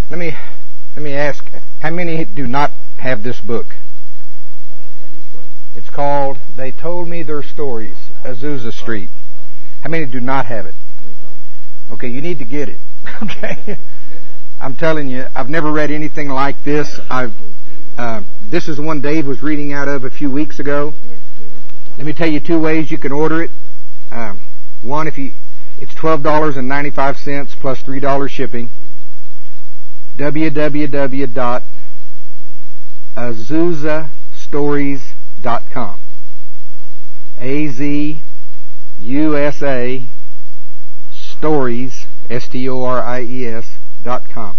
Let me ask, how many do not have this book? It's called They Told Me Their Stories, Azusa Street. How many do not have it? Okay, you need to get it. Okay, I'm telling you, I've never read anything like this. This is the one Dave was reading out of a few weeks ago. Let me tell you 2 ways you can order it. One, it's $12.95 plus $3 shipping. www.azusastories.com. AZUSA Stories STORIES.com.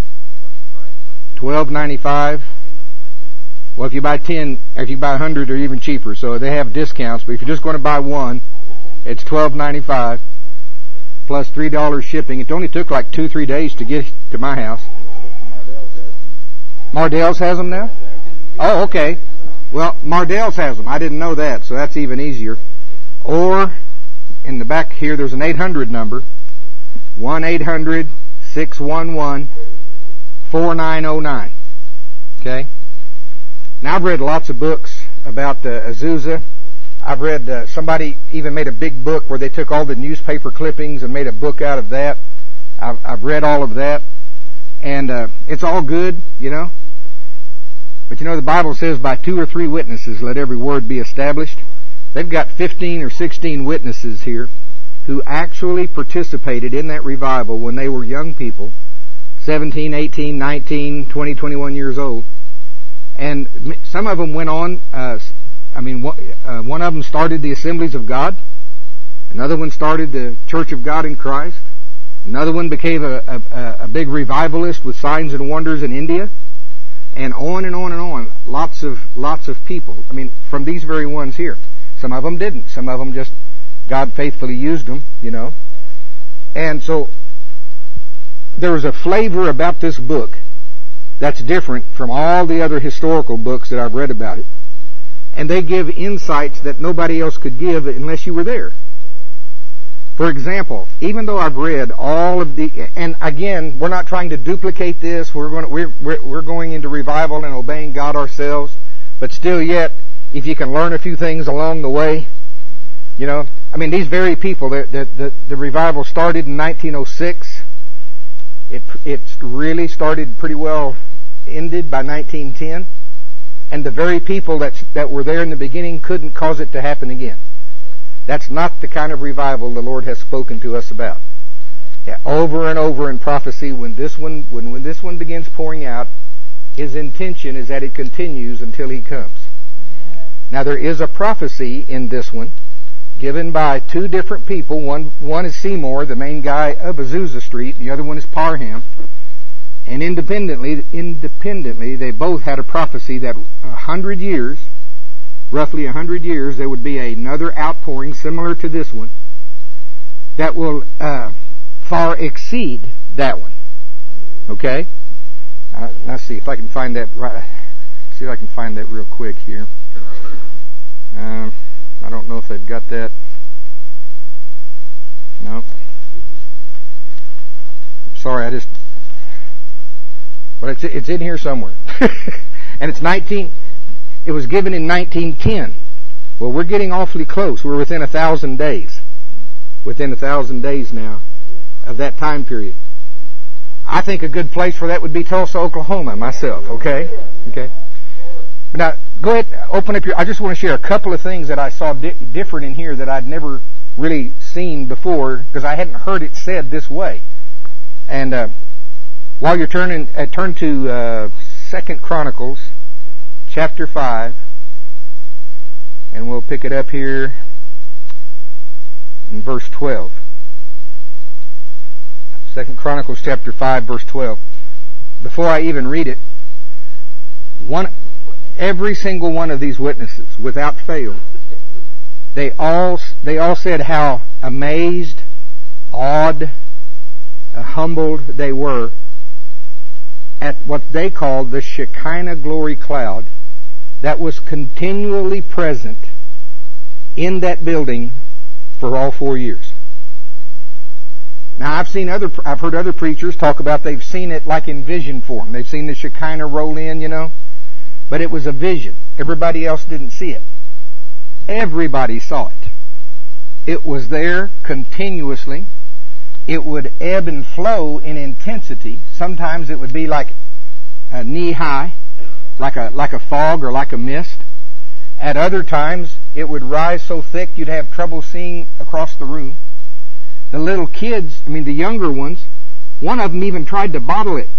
$12.95. Well, if you buy 10, if you buy 100, they're even cheaper. So they have discounts. But if you're just going to buy one, it's $12.95 plus $3 shipping. It only took like 2-3 days to get to my house. Mardell's has them now? Oh, okay. Well, Mardell's has them. I didn't know that, so that's even easier. Or in the back here, there's an 800 number. 1-800-611-4909. Okay? Now, I've read lots of books about Azusa. I've read, somebody even made a big book where they took all the newspaper clippings and made a book out of that. I've read all of that. And it's all good, you know. But you know, the Bible says by 2 or 3 witnesses let every word be established. They've got 15 or 16 witnesses here who actually participated in that revival when they were young people, 17, 18, 19, 20, 21 years old. And some of them went on, one of them started the Assemblies of God. Another one started the Church of God in Christ. Another one became a big revivalist with signs and wonders in India. And on and on and on. Lots of people. I mean, from these very ones here. Some of them didn't. Some of them just, God faithfully used them, you know. And so, there was a flavor about this book that's different from all the other historical books that I've read about it. And they give insights that nobody else could give unless you were there. For example, even though I've read all of the, and again, we're not trying to duplicate this. We're going into revival and obeying God ourselves. But still yet, if you can learn a few things along the way, you know, I mean, these very people, the revival started in 1906. It really started pretty well ended by 1910. And the very people that were there in the beginning couldn't cause it to happen again. That's not the kind of revival the Lord has spoken to us about. Yeah, over and over in prophecy, when this one begins pouring out, His intention is that it continues until He comes. Now there is a prophecy in this one, given by 2 different people. One is Seymour, the main guy of Azusa Street, and the other one is Parham. And independently, they both had a prophecy that 100 years, roughly 100 years, there would be another outpouring similar to this one that will far exceed that one. Okay? Let's see if I can find that right. See if I can find that real quick here. I don't know if they've got that. No. Sorry, but it's in here somewhere. And it was given in 1910. Well, we're getting awfully close. We're within 1,000 days. Within 1,000 days now of that time period. I think a good place for that would be Tulsa, Oklahoma, myself. Okay? Okay. Now, go ahead, open up I just want to share a couple of things that I saw different in here that I'd never really seen before, because I hadn't heard it said this way. And while you're turn to 2 Chronicles, chapter 5, and we'll pick it up here in verse 12. 2 Chronicles chapter 5, verse 12. Before I even read it, every single one of these witnesses, without fail, they all said how amazed, awed, humbled they were at what they called the Shekinah glory cloud that was continually present in that building for all 4 years. Now I've heard other preachers talk about they've seen it like in vision form. They've seen the Shekinah roll in, but it was a vision. Everybody else didn't see it. Everybody saw it. It was there continuously. It would ebb and flow in intensity. Sometimes it would be like knee high, like a fog or like a mist. At other times, it would rise so thick you'd have trouble seeing across the room. The little kids, the younger ones, one of them even tried to bottle it.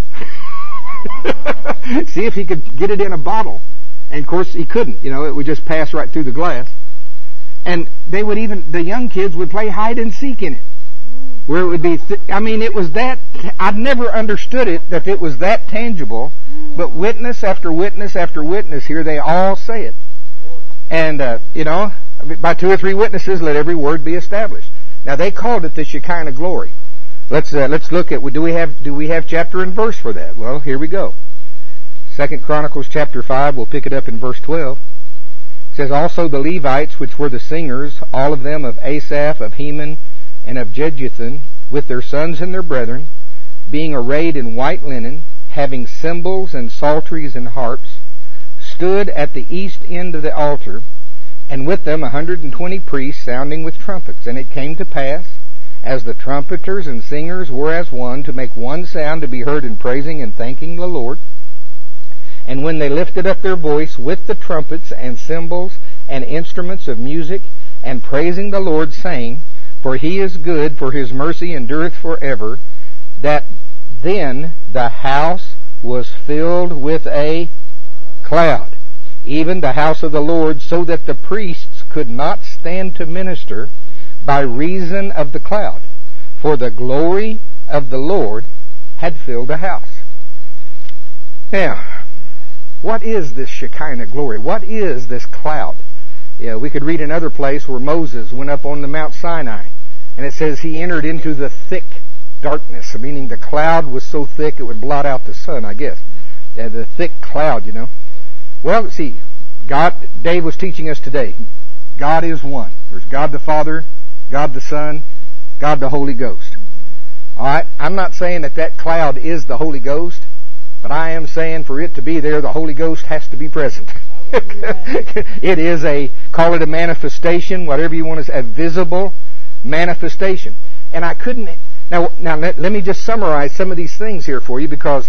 See if he could get it in a bottle. And of course he couldn't, it would just pass right through the glass. And the young kids would play hide and seek in it. Where it would be, it was that, I'd never understood it, that it was that tangible, but witness after witness after witness here, they all say it. And, by 2 or 3 witnesses, let every word be established. Now they called it the Shekinah glory. Let's look at, do we have chapter and verse for that? Well, here we go. 2 Chronicles chapter 5, we'll pick it up in verse 12. It says, also the Levites, which were the singers, all of them of Asaph, of Heman, and of Jeduthun, with their sons and their brethren, being arrayed in white linen, having cymbals and psalteries and harps, stood at the east end of the altar, and with them 120 priests sounding with trumpets. And it came to pass, as the trumpeters and singers were as one, to make one sound to be heard in praising and thanking the Lord. And when they lifted up their voice with the trumpets and cymbals and instruments of music, and praising the Lord, saying, for he is good, for his mercy endureth forever, that then the house was filled with a cloud, even the house of the Lord, so that the priests could not stand to minister by reason of the cloud, for the glory of the Lord had filled the house. Now, what is this Shekinah glory? What is this cloud? We could read another place where Moses went up on the Mount Sinai, and it says he entered into the thick darkness, meaning the cloud was so thick it would blot out the sun, I guess. The thick cloud, Well, see, Dave was teaching us today, God is one. There's God the Father, God the Son, God the Holy Ghost. All right? I'm not saying that cloud is the Holy Ghost, but I am saying for it to be there, the Holy Ghost has to be present. It is call it a manifestation, whatever you want to say, a visible manifestation. And I couldn't, now let me just summarize some of these things here for you, because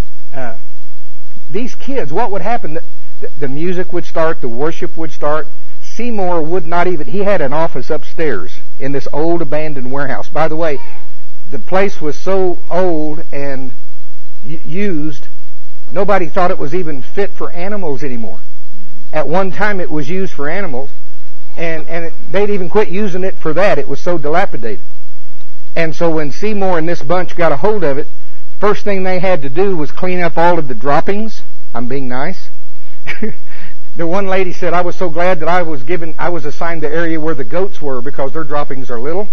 these kids, what would happen? The music would start, the worship would start. Seymour would not even, he had an office upstairs in this old abandoned warehouse. By the way, the place was so old and used, nobody thought it was even fit for animals anymore. At one time it was used for animals, and they'd even quit using it for that. It was so dilapidated. And so when Seymour and this bunch got a hold of it, first thing they had to do was clean up all of the droppings. I'm being nice. The one lady said, I was so glad that I was assigned the area where the goats were, because their droppings are little.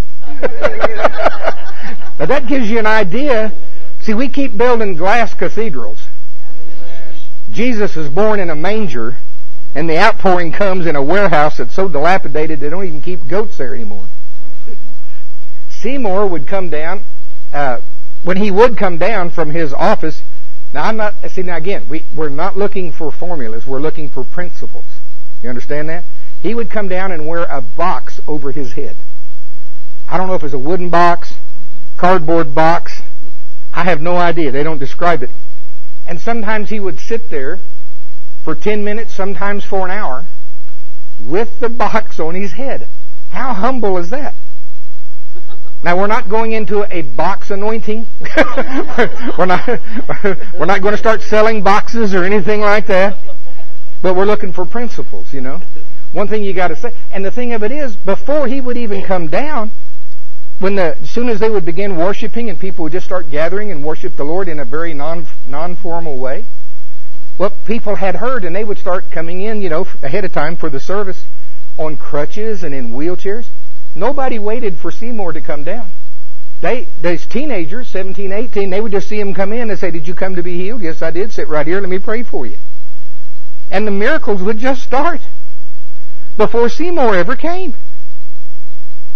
But that gives you an idea. See, we keep building glass cathedrals. Jesus is born in a manger, and the outpouring comes in a warehouse that's so dilapidated they don't even keep goats there anymore. Seymour would come down, when he would come down from his office. Now again, we're not looking for formulas, we're looking for principles. You understand that? He would come down and wear a box over his head. I don't know if it's a wooden box, cardboard box. I have no idea. They don't describe it. And sometimes he would sit there for 10 minutes, sometimes for an hour, with the box on his head. How humble is that? Now, we're not going into a box anointing. we're not going to start selling boxes or anything like that. But we're looking for principles, One thing you got to say, and the thing of it is, before he would even come down, as soon as they would begin worshiping and people would just start gathering and worship the Lord in a very non-formal way, what people had heard, and they would start coming in, ahead of time for the service on crutches and in wheelchairs. Nobody waited for Seymour to come down. These teenagers, 17, 18, they would just see him come in and say, did you come to be healed? Yes, I did. Sit right here. Let me pray for you. And the miracles would just start before Seymour ever came.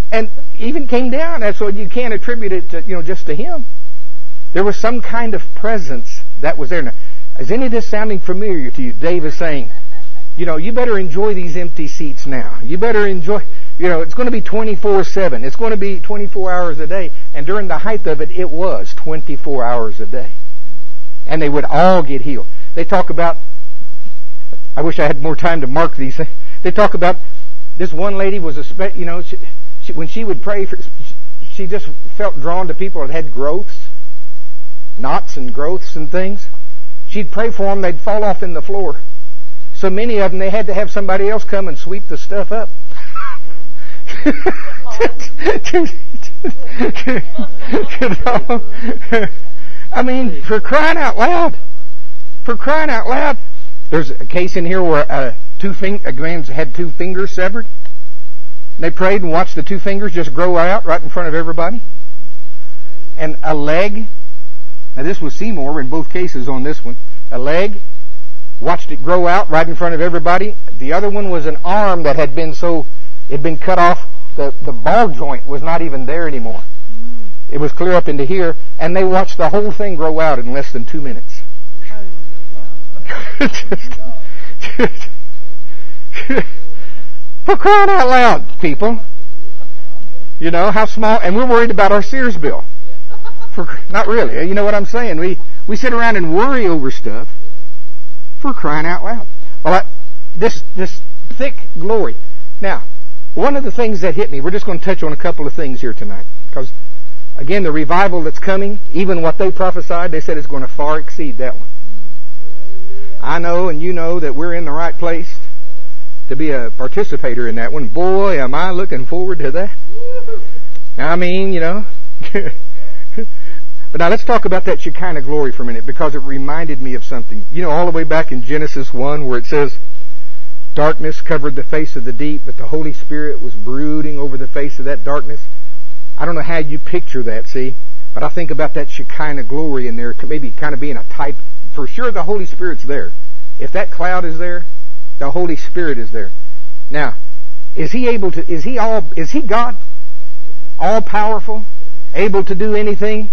And even came down. That's what you can't attribute it to, just to him. There was some kind of presence that was there. Now, is any of this sounding familiar to you? Dave is saying, you better enjoy these empty seats now. You better enjoy, it's going to be 24/7. It's going to be 24 hours a day. And during the height of it, it was 24 hours a day. And they would all get healed. They talk about, I wish I had more time to mark these things. They talk about this one lady was when she would pray, she just felt drawn to people that had growths, knots and growths and things. She'd pray for them, they'd fall off in the floor. So many of them, they had to have somebody else come and sweep the stuff up. I mean, for crying out loud. For crying out loud. There's a case in here where a man had 2 fingers severed. And they prayed and watched the 2 fingers just grow out right in front of everybody. And a leg. Now this was Seymour in both cases on this one. A leg. Watched it grow out right in front of everybody. The other one was an arm that had been cut off. The ball joint was not even there anymore. It was clear up into here. And they watched the whole thing grow out in less than 2 minutes. For crying out loud, people. How small, and we're worried about our Sears bill. Not really. You know what I'm saying? We sit around and worry over stuff. For crying out loud. Well, this thick glory. Now, one of the things that hit me, we're just going to touch on a couple of things here tonight. Because, again, the revival that's coming, even what they prophesied, they said it's going to far exceed that one. I know and you know that we're in the right place to be a participator in that one. Boy, am I looking forward to that. I mean, But now let's talk about that Shekinah glory for a minute, because it reminded me of something. All the way back in Genesis 1 where it says, darkness covered the face of the deep, but the Holy Spirit was brooding over the face of that darkness. I don't know how you picture that, see? But I think about that Shekinah glory in there, maybe kind of being a type. For sure the Holy Spirit's there. If that cloud is there, the Holy Spirit is there. Now, is he God? All powerful? Able to do anything?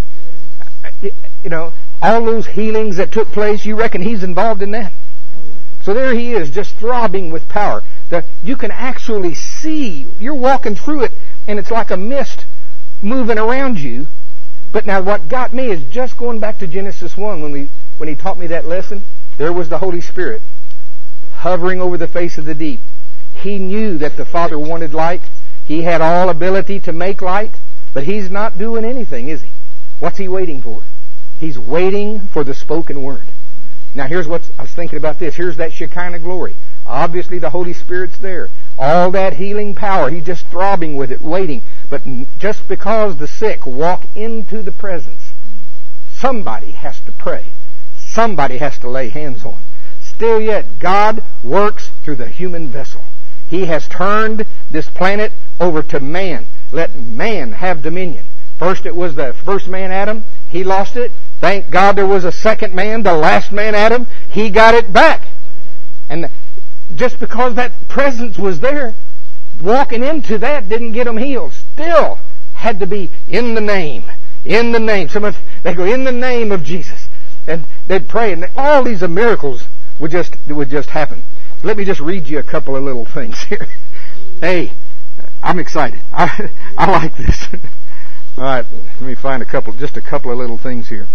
All those healings that took place, you reckon he's involved in that? So there he is, just throbbing with power. You can actually see, you're walking through it, and it's like a mist moving around you. But now what got me is just going back to Genesis 1, when he taught me that lesson, there was the Holy Spirit hovering over the face of the deep. He knew that the Father wanted light. He had all ability to make light, but he's not doing anything, is he? What's he waiting for? He's waiting for the spoken word. Now here's what I was thinking about this. Here's that Shekinah glory. Obviously the Holy Spirit's there. All that healing power. He's just throbbing with it, waiting. But just because the sick walk into the presence, somebody has to pray. Somebody has to lay hands on. Still yet, God works through the human vessel. He has turned this planet over to man. Let man have dominion. First it was the first man, Adam. He lost it. Thank God there was a second man, the last man, Adam. He got it back. And just because that presence was there, walking into that didn't get them healed. Still had to be in the name. In the name. They go, in the name of Jesus. And they'd pray, and all these miracles would just happen. Let me just read you a couple of little things here. Hey, I'm excited. I like this. All right, let me find just a couple of little things here.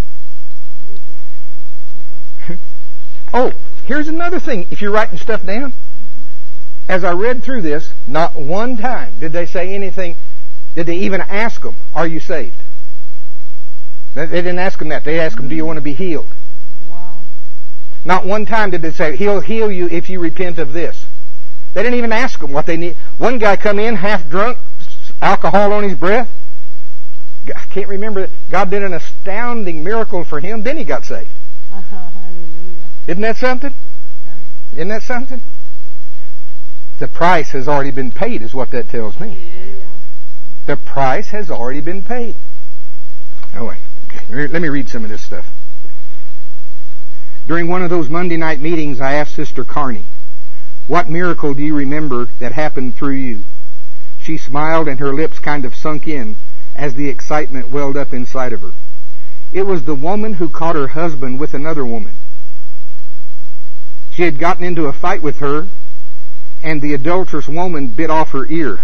Oh, here's another thing. If you're writing stuff down, as I read through this, not one time did they say anything. Did they even ask them, "Are you saved?" They didn't ask them that. They asked them, "Do you want to be healed?" Wow. Not one time did they say, "He'll heal you if you repent of this." They didn't even ask them what they need. One guy come in half drunk, alcohol on his breath. I can't remember. God did an astounding miracle for him. Then he got saved. Hallelujah. Isn't that something? Yeah. Isn't that something? The price has already been paid, is what that tells me. Yeah. The price has already been paid. Oh wait. Okay. Let me read some of this stuff. During one of those Monday night meetings, I asked Sister Carney, "What miracle do you remember that happened through you?" She smiled and her lips kind of sunk in as the excitement welled up inside of her. It was the woman who caught her husband with another woman. She had gotten into a fight with her, and the adulterous woman bit off her ear.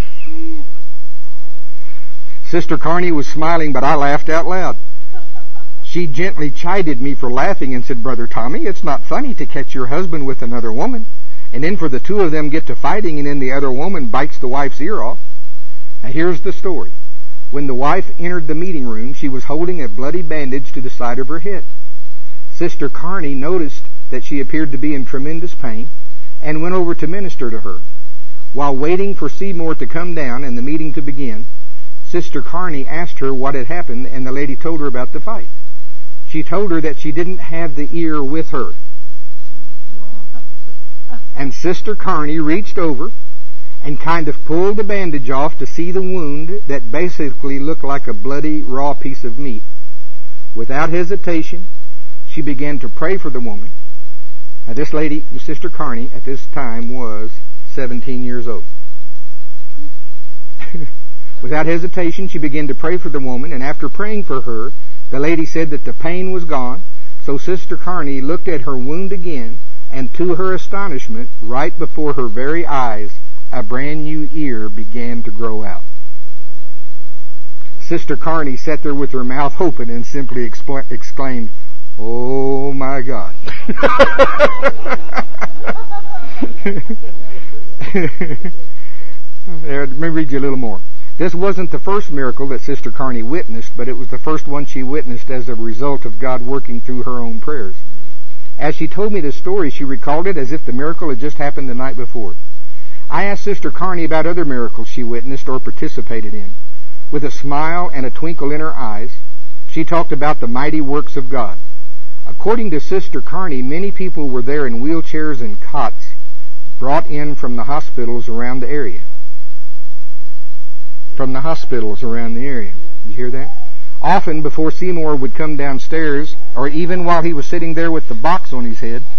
Sister Carney was smiling, but I laughed out loud. She gently chided me for laughing and said, "Brother Tommy, it's not funny to catch your husband with another woman, and then for the two of them get to fighting, and then the other woman bites the wife's ear off." Now here's the story. When the wife entered the meeting room, she was holding a bloody bandage to the side of her head. Sister Carney noticed that she appeared to be in tremendous pain and went over to minister to her. While waiting for Seymour to come down and the meeting to begin, Sister Carney asked her what had happened, and the lady told her about the fight. She told her that she didn't have the ear with her. And Sister Carney reached over and kind of pulled the bandage off to see the wound that basically looked like a bloody, raw piece of meat. Without hesitation, she began to pray for the woman. Now, this lady, Sister Carney, at this time was 17 years old. Without hesitation, she began to pray for the woman, and after praying for her, the lady said that the pain was gone. So Sister Carney looked at her wound again, and to her astonishment, right before her very eyes, a brand new ear began to grow out. Sister Carney sat there with her mouth open and simply exclaimed, "Oh my God." Let me read you a little more. This wasn't the first miracle that Sister Carney witnessed, but it was the first one she witnessed as a result of God working through her own prayers. As she told me this story, she recalled it as if the miracle had just happened the night before. I asked Sister Carney about other miracles she witnessed or participated in. With a smile and a twinkle in her eyes, she talked about the mighty works of God. According to Sister Carney, many people were there in wheelchairs and cots brought in from the hospitals around the area. From the hospitals around the area. Did you hear that? Often before Seymour would come downstairs, or even while he was sitting there with the box on his head,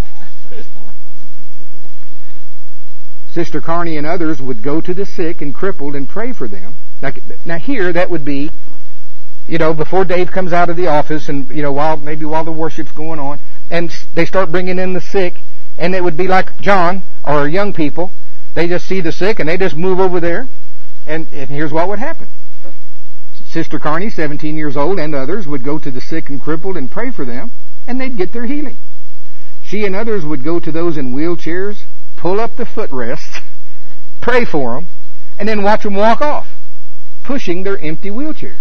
Sister Carney and others would go to the sick and crippled and pray for them. Now here, that would be, before Dave comes out of the office and, while the worship's going on, and they start bringing in the sick, and it would be like John, or young people, they just see the sick and they just move over there, and here's what would happen. Sister Carney, 17 years old, and others would go to the sick and crippled and pray for them, and they'd get their healing. She and others would go to those in wheelchairs, pull up the footrests, pray for them, and then watch them walk off, pushing their empty wheelchairs.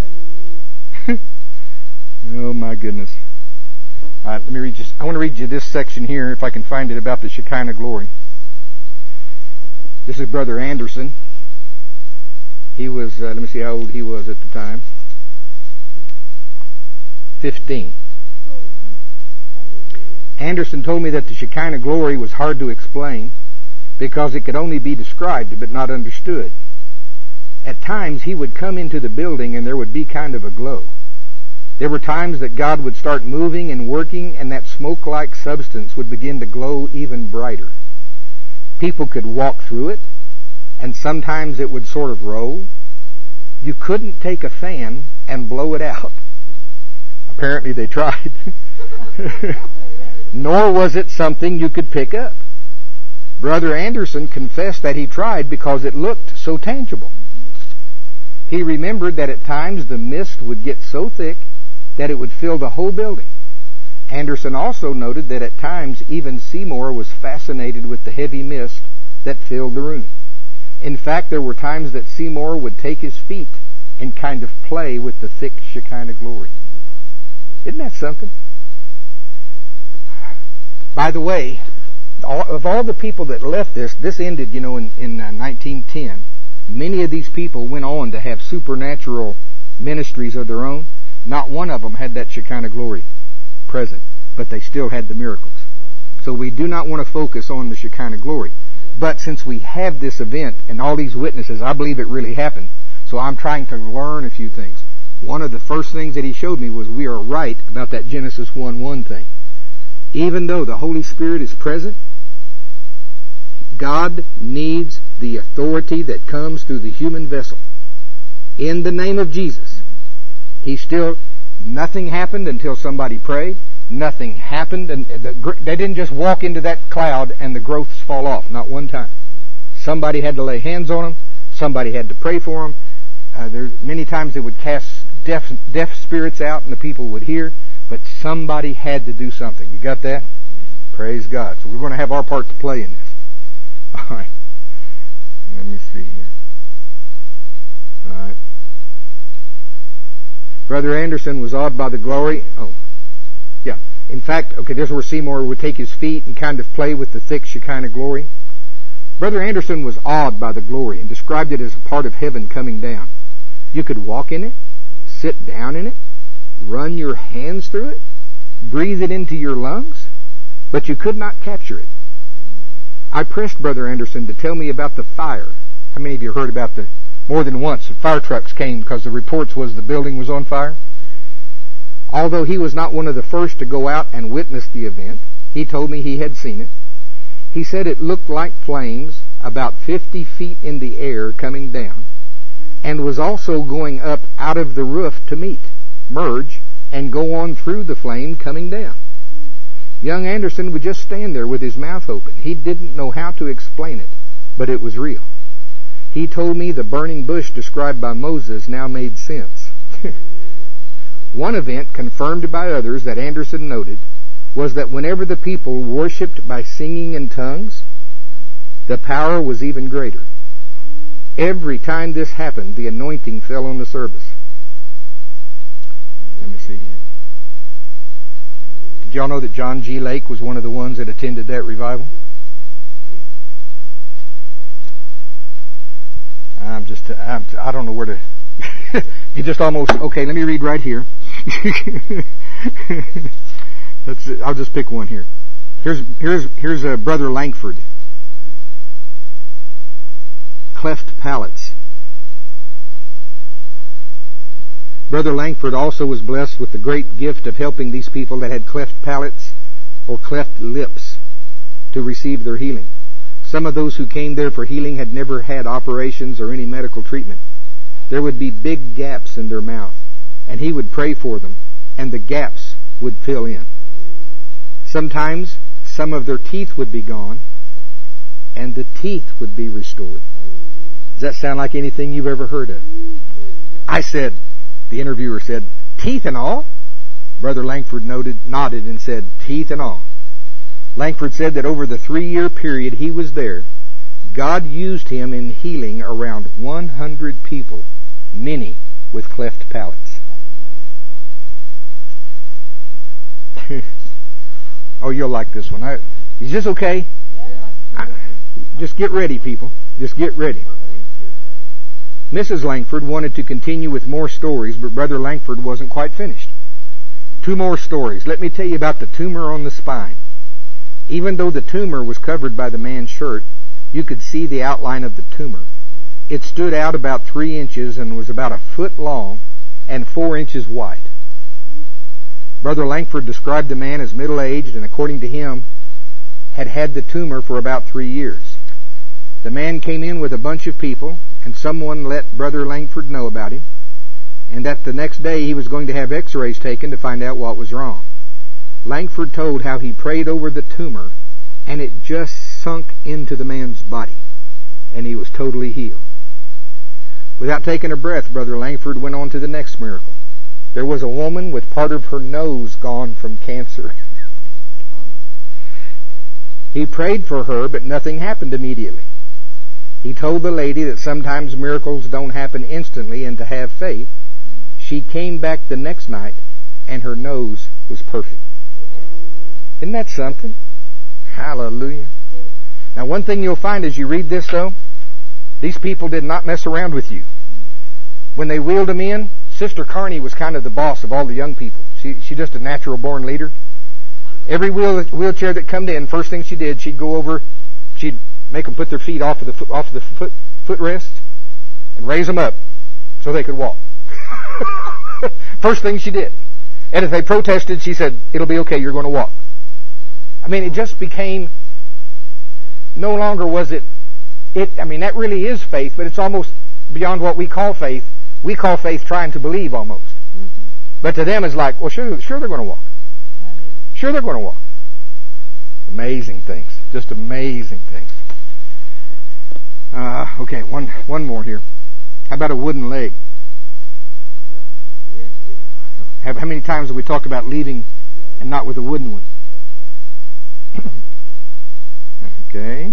Oh my goodness. All right, let me read you. I want to read you this section here, if I can find it, about the Shekinah glory. This is Brother Anderson. He was, let me see how old he was at the time. 15. Anderson told me that the Shekinah glory was hard to explain because it could only be described but not understood. At times he would come into the building and there would be kind of a glow. There were times that God would start moving and working, and that smoke-like substance would begin to glow even brighter. People could walk through it, and sometimes it would sort of roll. You couldn't take a fan and blow it out. Apparently they tried. Nor was it something you could pick up. Brother Anderson confessed that he tried because it looked so tangible. He remembered that at times the mist would get so thick that it would fill the whole building. Anderson also noted that at times even Seymour was fascinated with the heavy mist that filled the room. In fact, there were times that Seymour would take his feet and kind of play with the thick Shekinah glory. Isn't that something? By the way, of all the people that left this ended, in 1910. Many of these people went on to have supernatural ministries of their own. Not one of them had that Shekinah glory present, but they still had the miracles. So we do not want to focus on the Shekinah glory. But since we have this event and all these witnesses, I believe it really happened. So I'm trying to learn a few things. One of the first things that he showed me was we are right about that Genesis 1:1 thing. Even though the Holy Spirit is present, God needs the authority that comes through the human vessel. In the name of Jesus. Nothing happened until somebody prayed. Nothing happened, and they didn't just walk into that cloud and the growths fall off. Not one time. Somebody had to lay hands on them. Somebody had to pray for them. Many times they would cast deaf spirits out and the people would hear, but somebody had to do something. You got that? Praise God. So we're going to have our part to play in this. All right. Let me see here. All right. Brother Anderson was awed by the glory. Oh, yeah. In fact, okay, this is where Seymour would take his feet and kind of play with the thick Shekinah glory. Brother Anderson was awed by the glory and described it as a part of heaven coming down. You could walk in it, sit down in it, run your hands through it, breathe it into your lungs, but you could not capture it. I pressed Brother Anderson to tell me about the fire. How many of you heard about more than once, the fire trucks came because the reports was the building was on fire? Although he was not one of the first to go out and witness the event, he told me he had seen it. He said it looked like flames about 50 feet in the air coming down, and was also going up out of the roof to merge, and go on through the flame coming down. Young Anderson would just stand there with his mouth open. He didn't know how to explain it, but it was real. He told me the burning bush described by Moses now made sense. One event, confirmed by others, that Anderson noted was that whenever the people worshipped by singing in tongues, the power was even greater. Every time this happened, the anointing fell on the service. Let me see here. Did y'all know that John G. Lake was one of the ones that attended that revival? I don't know where to. You just almost. Okay, let me read right here. I'll just pick one here. Here's a Brother Langford. Cleft palates. Brother Langford also was blessed with the great gift of helping these people that had cleft palates or cleft lips to receive their healing. Some of those who came there for healing had never had operations or any medical treatment. There would be big gaps in their mouth, and he would pray for them, and the gaps would fill in. Sometimes some of their teeth would be gone, and the teeth would be restored. Does that sound like anything you've ever heard of? The interviewer said, teeth and all? Brother Langford nodded and said, teeth and all. Langford said that over the 3-year period he was there, God used him in healing around 100 people, many with cleft palates. Oh, you'll like this one. Is this okay? Just get ready, people. Just get ready. Mrs. Langford wanted to continue with more stories, but Brother Langford wasn't quite finished. 2 more stories. Let me tell you about the tumor on the spine. Even though the tumor was covered by the man's shirt, you could see the outline of the tumor. It stood out about 3 inches and was about 1 foot long and 4 inches wide. Brother Langford described the man as middle-aged and, according to him, had had the tumor for about 3 years. The man came in with a bunch of people, and someone let Brother Langford know about him, and that the next day he was going to have x-rays taken to find out what was wrong. Langford told how he prayed over the tumor, and it just sunk into the man's body, and he was totally healed. Without taking a breath, Brother Langford went on to the next miracle. There was a woman with part of her nose gone from cancer. He prayed for her, but nothing happened immediately. He told the lady that sometimes miracles don't happen instantly and to have faith. She came back the next night, and her nose was perfect. Isn't that something? Hallelujah. Now, one thing you'll find as you read this, though, these people did not mess around with you. When they wheeled them in, Sister Carney was kind of the boss of all the young people. She's just a natural-born leader. Every wheelchair that come in, first thing she did, she'd go over, she'd make them put their feet off of the footrest and raise them up so they could walk. First thing she did. And if they protested, she said, it'll be okay, you're going to walk. I mean, it just became no longer was it, that really is faith, but it's almost beyond what we call faith. We call faith trying to believe almost. Mm-hmm. But to them it's like, well, sure they're going to walk. Sure they're going to walk. Amazing things. Just amazing things. Okay, one more here. How about a wooden leg? How many times have we talked about leaving and not with a wooden one? Okay.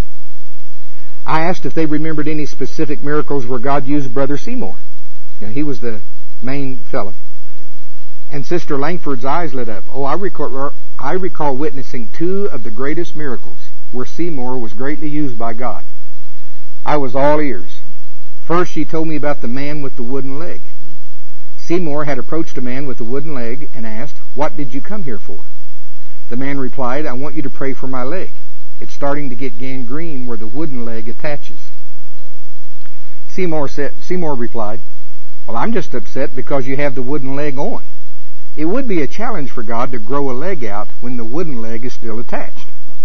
I asked if they remembered any specific miracles where God used Brother Seymour. He was the main fella. And Sister Langford's eyes lit up. Oh, I recall witnessing 2 of the greatest miracles where Seymour was greatly used by God. I was all ears. First, she told me about the man with the wooden leg. Seymour had approached a man with a wooden leg and asked, "What did you come here for?" The man replied, "I want you to pray for my leg. It's starting to get gangrene where the wooden leg attaches." Seymour replied, "Well, I'm just upset because you have the wooden leg on. It would be a challenge for God to grow a leg out when the wooden leg is still attached."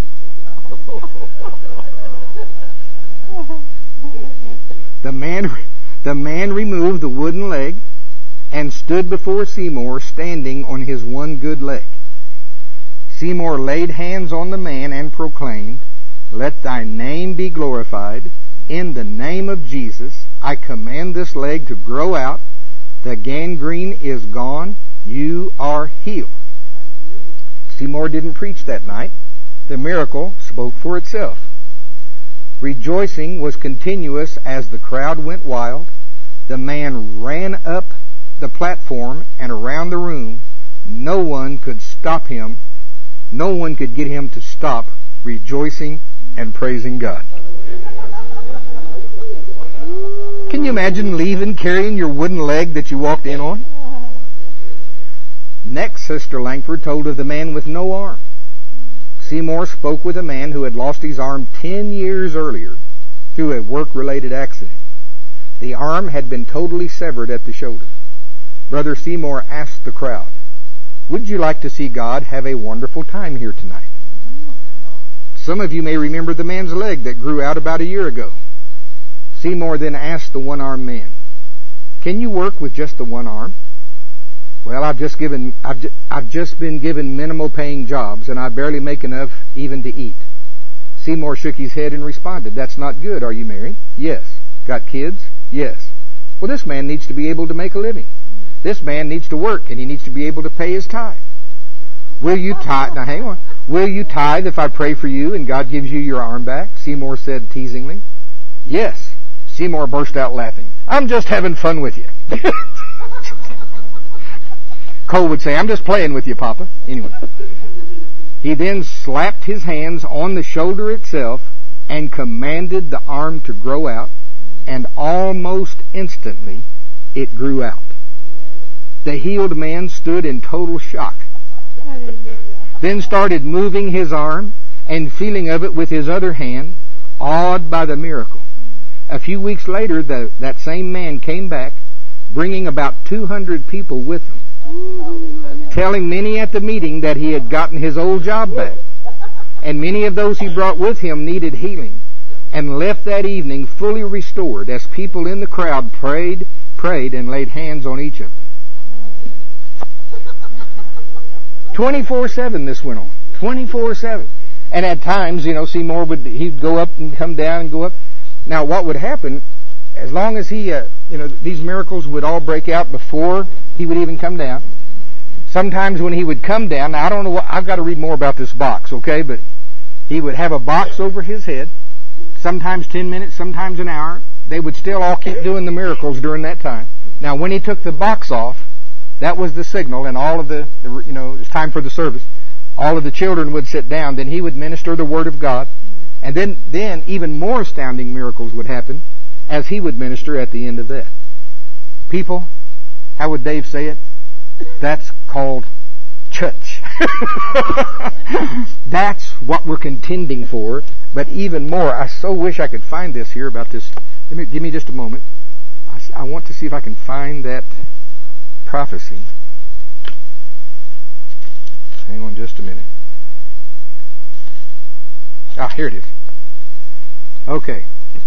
The man removed the wooden leg and stood before Seymour standing on his one good leg. Seymour laid hands on the man and proclaimed, "Let thy name be glorified. In the name of Jesus, I command this leg to grow out. The gangrene is gone. You are healed." Seymour didn't preach that night. The miracle spoke for itself. Rejoicing was continuous as the crowd went wild. The man ran up the platform and around the room. No one could stop him. No one could get him to stop rejoicing and praising God. Can you imagine leaving carrying your wooden leg that you walked in on? Next, Sister Langford told of the man with no arm. Seymour spoke with a man who had lost his arm 10 years earlier through a work-related accident. The arm had been totally severed at the shoulder. Brother Seymour asked the crowd, "Would you like to see God have a wonderful time here tonight?" Some of you may remember the man's leg that grew out about a year ago. Seymour then asked the one-armed man, "Can you work with just the one arm?" "Well, I've just been given minimal paying jobs, and I barely make enough even to eat." Seymour shook his head and responded, "That's not good. Are you married?" "Yes." "Got kids?" "Yes." "Well, this man needs to be able to make a living. This man needs to work, and he needs to be able to pay his tithe. Will you tithe? Now, hang on. Will you tithe if I pray for you and God gives you your arm back?" Seymour said teasingly. "Yes." Seymour burst out laughing. "I'm just having fun with you." Cole would say, "I'm just playing with you, Papa." Anyway. He then slapped his hands on the shoulder itself and commanded the arm to grow out, and almost instantly it grew out. The healed man stood in total shock, then started moving his arm and feeling of it with his other hand, awed by the miracle. A few weeks later, that same man came back, bringing about 200 people with him, telling many at the meeting that he had gotten his old job back. And many of those he brought with him needed healing, and left that evening fully restored as people in the crowd prayed, and laid hands on each of them. 24/7 this went on. 24/7. And at times, Seymour he'd go up and come down and go up. Now, what would happen, as long as he, these miracles would all break out before he would even come down. Sometimes when he would come down, now I don't know I've got to read more about this box, okay? But he would have a box over his head, sometimes 10 minutes, sometimes an hour. They would still all keep doing the miracles during that time. Now, when he took the box off, that was the signal, and all of it's time for the service. All of the children would sit down. Then he would minister the Word of God. And then even more astounding miracles would happen as he would minister at the end of that. People, how would Dave say it? That's called church. That's what we're contending for. But even more, I so wish I could find this here about this. Give me just a moment. I want to see if I can find that prophecy. Hang on just a minute. Here it is. Okay.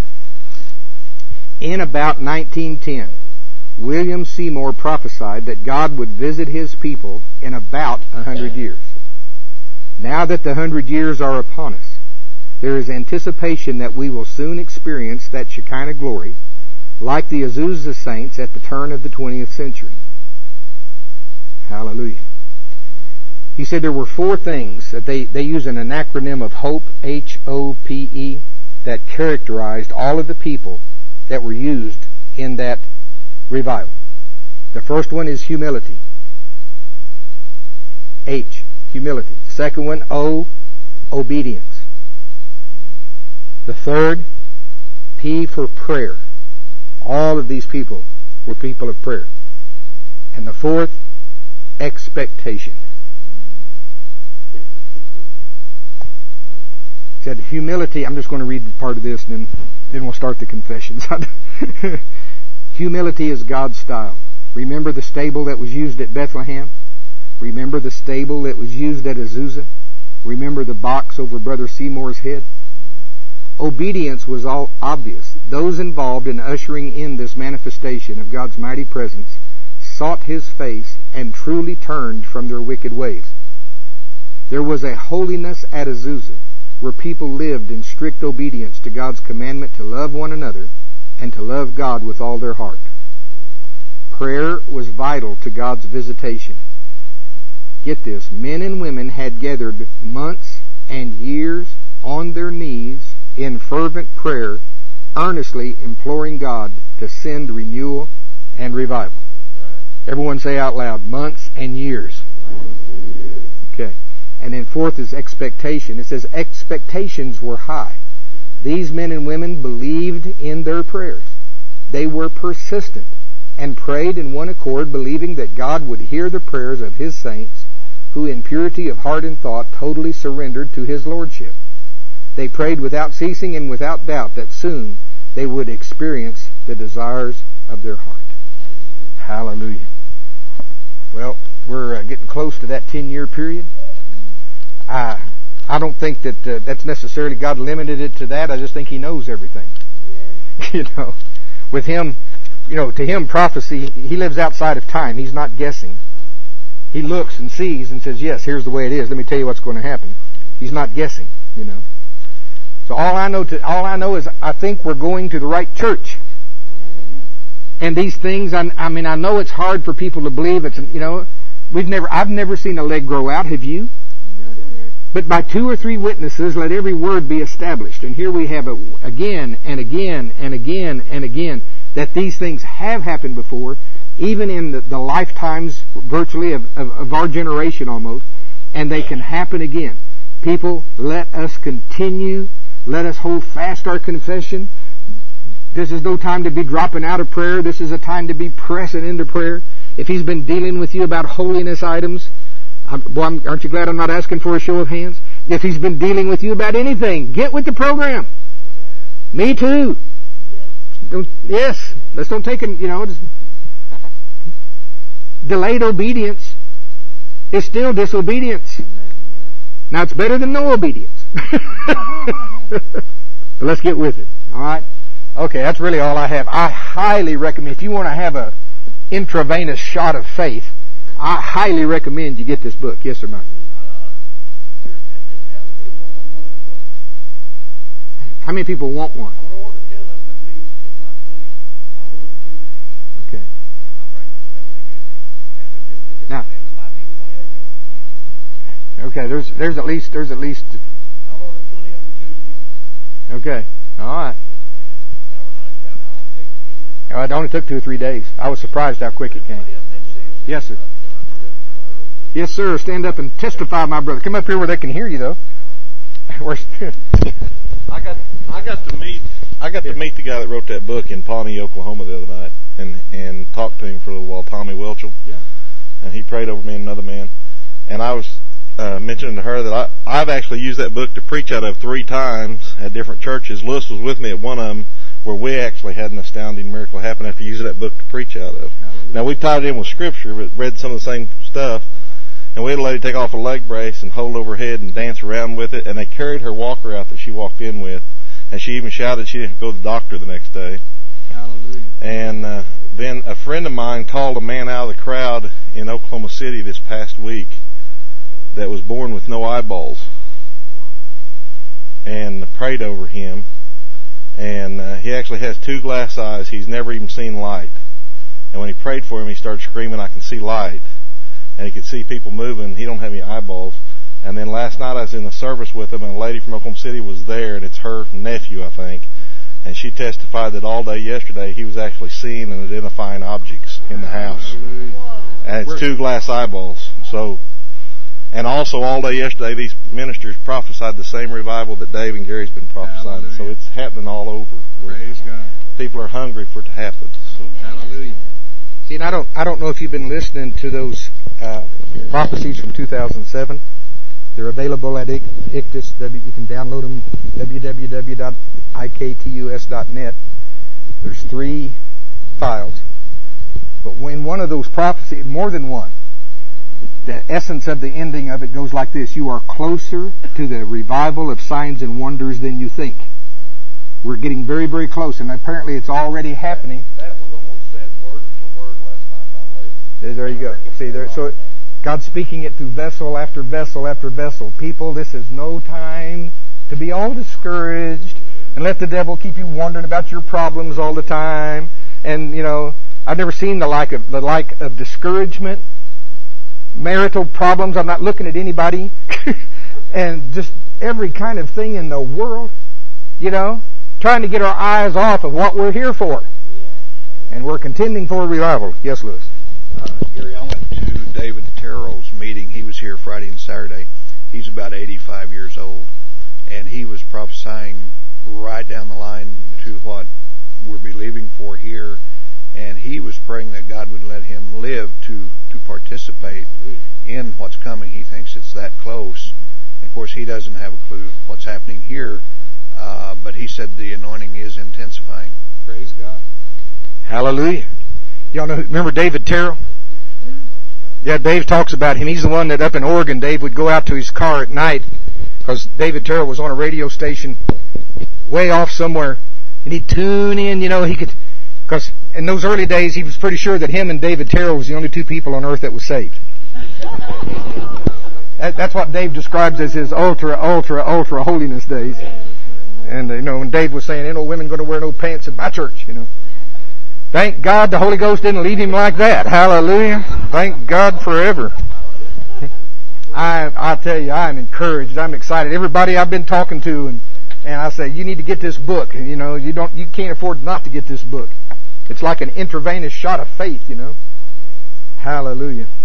In about 1910, William Seymour prophesied that God would visit His people in about 100 years. Now that the 100 years are upon us, there is anticipation that we will soon experience that Shekinah glory like the Azusa saints at the turn of the 20th century. Hallelujah. He said there were 4 things that they use an acronym of HOPE, H-O-P-E, that characterized all of the people that were used in that revival. The first one is humility. H, humility. The second one, O, obedience. The third, P for prayer. All of these people were people of prayer. And the fourth, expectation. Said humility. I'm just going to read part of this and then we'll start the confessions. Humility is God's style. Remember the stable that was used at Bethlehem? Remember the stable that was used at Azusa? Remember the box over Brother Seymour's head? Obedience was all obvious. Those involved in ushering in this manifestation of God's mighty presence sought His face and truly turned from their wicked ways. There was a holiness at Azusa where people lived in strict obedience to God's commandment to love one another and to love God with all their heart. Prayer was vital to God's visitation. Get this, men and women had gathered months and years on their knees in fervent prayer, earnestly imploring God to send renewal and revival. Everyone say out loud, months and years. Okay. And then fourth is expectation. It says expectations were high. These men and women believed in their prayers. They were persistent and prayed in one accord, believing that God would hear the prayers of His saints who in purity of heart and thought totally surrendered to His lordship. They prayed without ceasing and without doubt that soon they would experience the desires of their heart. Hallelujah. Well, we're getting close to that 10-year period. I don't think that that's necessarily God limited it to that. I just think He knows everything. Yeah. With Him, to Him prophecy, He lives outside of time. He's not guessing. He looks and sees and says, yes, here's the way it is. Let me tell you what's going to happen. He's not guessing, So all I know is I think we're going to the right church. And these things, I know it's hard for people to believe. I've never seen a leg grow out. Have you? But by 2 or 3 witnesses, let every word be established. And here we have it again and again and again and again that these things have happened before, even in the lifetimes virtually of our generation almost, and they can happen again. People, let us continue. Let us hold fast our confession. This is no time to be dropping out of prayer. This is a time to be pressing into prayer. If He's been dealing with you about holiness items, aren't you glad I'm not asking for a show of hands? If He's been dealing with you about anything, get with the program. Me too. Let's don't take it, delayed obedience is still disobedience. Now it's better than no obedience. But let's get with it. Alright? Okay, that's really all I have. I highly recommend, if you want to have a intravenous shot of faith, I highly recommend you get this book. Yes, sir, Mike. How many people want one? I'm going to order 10 of them at least, if not 20. I'll order 2. Okay. I'll bring them whenever they get here. Now, okay, there's at least. I'll order 20 of them too. Okay. All right. It only took 2 or 3 days. I was surprised how quick it came. Yes, sir. Yes, sir. Stand up and testify, my brother. Come up here where they can hear you, though. I got to meet the guy that wrote that book in Pawnee, Oklahoma, the other night, and talked to him for a little while. Tommy Welchel. Yeah. And he prayed over me and another man. And I was mentioning to her that I've actually used that book to preach out of 3 times at different churches. Lewis was with me at one of them, where we actually had an astounding miracle happen after using that book to preach out of. Hallelujah. Now, we tied it in with Scripture, but read some of the same stuff. And we had a lady take off a leg brace and hold over her head and dance around with it. And they carried her walker out that she walked in with. And she even shouted she didn't go to the doctor the next day. Hallelujah. And then a friend of mine called a man out of the crowd in Oklahoma City this past week that was born with no eyeballs, and prayed over him. And he actually has 2 glass eyes. He's never even seen light. And when he prayed for him, he started screaming, "I can see light." And he could see people moving. He don't have any eyeballs. And then last night I was in a service with him, and a lady from Oklahoma City was there, and it's her nephew, I think. And she testified that all day yesterday he was actually seeing and identifying objects in the house. And it's 2 glass eyeballs. So, and also all day yesterday these ministers prophesied the same revival that Dave and Gary's been prophesying. Hallelujah. So it's happening all over. Praise God. People are hungry for it to happen. So. Hallelujah. See, and I don't know if you've been listening to those prophecies from 2007. They're available at ICTUS. You can download them, www.iktus.net. There's 3 files. But when one of those prophecies, more than one, the essence of the ending of it goes like this: you are closer to the revival of signs and wonders than you think. We're getting very, very close, and apparently it's already happening. That was almost said word for word last night by a lady. There you go. See, there. So God's speaking it through vessel after vessel after vessel. People, this is no time to be all discouraged and let the devil keep you wondering about your problems all the time. And I've never seen the like of discouragement, marital problems. I'm not looking at anybody, and just every kind of thing in the world. Trying to get our eyes off of what we're here for. And we're contending for a revival. Yes, Lewis. Gary, I went to David Terrell's meeting. He was here Friday and Saturday. He's about 85 years old, and he was prophesying right down the line to what we're believing for here, and he was praying that God would let him live to participate in what's coming. He thinks it's that close. Of course, he doesn't have a clue what's happening here, but he said the anointing is intensifying. Praise God. Hallelujah. Y'all remember David Terrell? Yeah, Dave talks about him. He's the one that up in Oregon, Dave would go out to his car at night, because David Terrell was on a radio station way off somewhere, and he'd tune in, because in those early days he was pretty sure that him and David Terrell was the only 2 people on earth that was saved. That's what Dave describes as his ultra holiness days. And when Dave was saying, "Ain't no women going to wear no pants in my church," Thank God the Holy Ghost didn't lead him like that. Hallelujah. Thank God forever. I tell you, I'm encouraged. I'm excited. Everybody I've been talking to, and I say, you need to get this book. And, you can't afford not to get this book. It's like an intravenous shot of faith. Hallelujah.